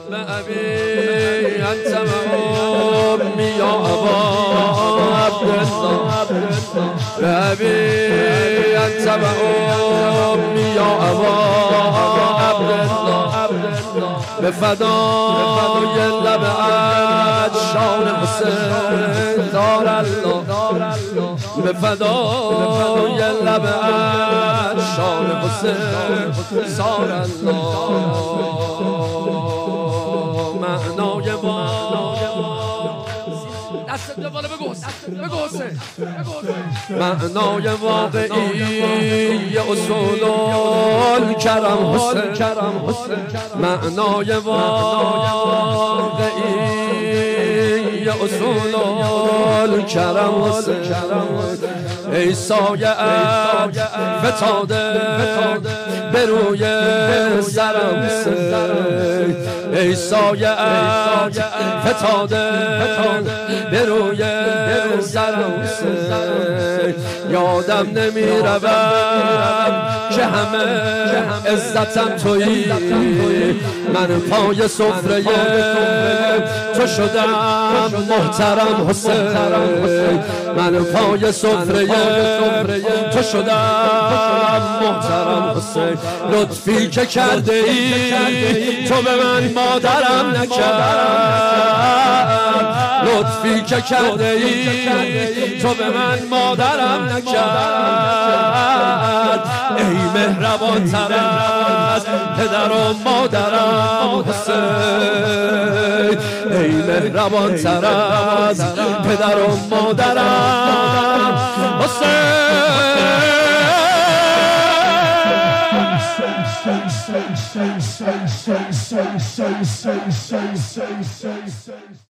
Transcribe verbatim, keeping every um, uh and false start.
أبي أنت وأمي يا أبا عبد الله أبي أنت وأمي يا أبا عبد الله بفدای لبت شان حسین دار الله بفدای لبت شان حسین سار الله معنای ما دست دوباره بگو بگو حسین معنای واقعی اصول کرم حسین معنای واقعی اصول کرم حسین ای سایه فتاده به روی سرم حسین ای سایه فتاده به روی سرم حسین یادم نمی روم که همه عزتم تویی من پای سفره تو شدم محترم حسین من پای سفره تو شدم محترم حسین لطفی که کرده ای تو به من مادرم نکرد لطفی که کرده ای تو به من مادرم نکرد ای مهربان تر از پدر و مادرم حسین ای مهربان تر از پدر و مادرم حسین